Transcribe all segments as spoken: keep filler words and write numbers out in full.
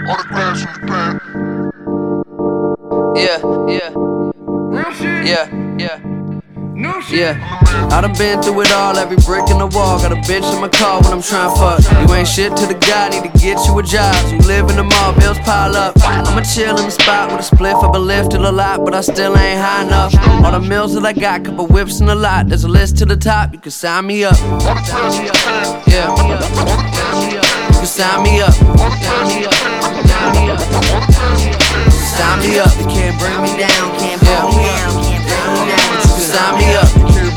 Autographs from Japan. Yeah, yeah. Real shit. Yeah, yeah. New shit. Yeah, I done been through it all, every brick in the wall. Got a bitch in my car when I'm tryna fuck. You ain't shit to the guy, need to get you a job. You live in the mall, bills pile up. I'ma chill in the spot with a spliff. I've been lifted a lot, but I still ain't high enough. All the meals that I got, couple whips in the lot. There's a list to the top, you can sign me up. Yeah, you can sign me up. Sign me up, you can't bring me down, can't bring me down, can't bring me down. Sign me up.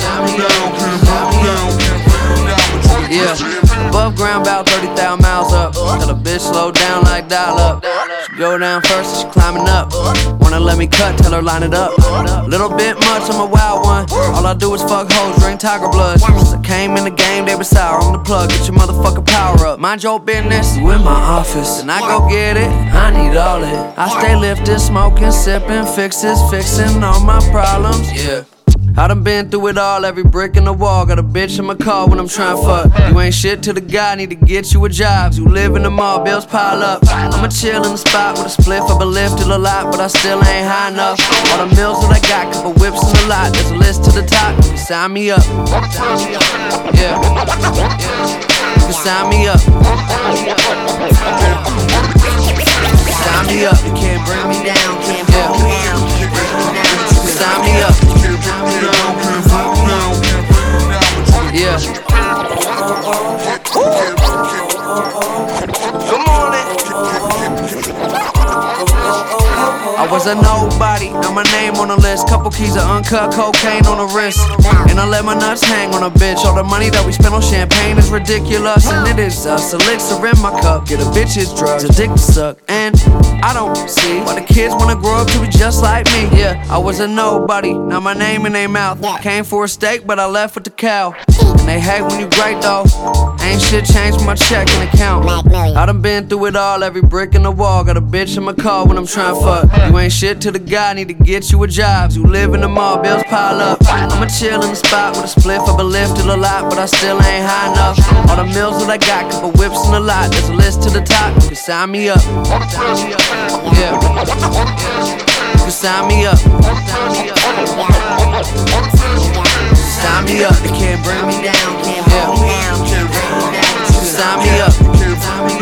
Yeah, above ground, about thirty thousand miles up. Tell a bitch slow down like dial up. She go down first, she climbing up. Wanna let me cut, tell her line it up. Little bit much, I'm a wild one. All I do is fuck hoes, drink tiger blood. Since I came in the game, they been sour. I'm the plug, get your motherfucking power up. Mind your business, you in my office, and I go get it. I need all it. I stay lifted, smoking, sipping, fixes, fixing all my problems. Yeah. I done been through it all, every brick in the wall. Got a bitch in my car when I'm tryna fuck. You ain't shit to the guy, need to get you a job. You live in the mall, bills pile up. I'ma chill in the spot with a spliff. I've been lifted a lot, but I still ain't high enough. All the meals that I got, couple whips in the lot. There's a list to the top, you can sign me up. Yeah, you can sign me up. Sign me up, you can't bring me down, can't bring me down, can't bring me down. You can sign me up. Yeah. Good morning. I was a nobody, now my name on the list. Couple keys of uncut cocaine on the wrist. And I let my nuts hang on a bitch. All the money that we spend on champagne is ridiculous. And it is us, elixir in my cup. Get a bitch's drugs, addicted to suck. And I don't see why the kids wanna grow up to be just like me. Yeah, I was a nobody, now my name in their mouth. Came for a steak, but I left with the cow. And they hate when you great though. Ain't shit changed with my checking account. I done been through it all, every brick in the wall. Got a bitch in my car when I'm tryna fuck. You ain't shit to the guy, need to get you a job. You live in the mall, bills pile up. I'ma chill in the spot with a spliff. I've been lifted a lot, but I still ain't high enough. All the meals that I got, couple whips in the lot. There's a list to the top, you can sign me up. Yeah, you can sign me up. Sign me up, they can't bring me down, can't bring me down, can't bring me down. Sign me up.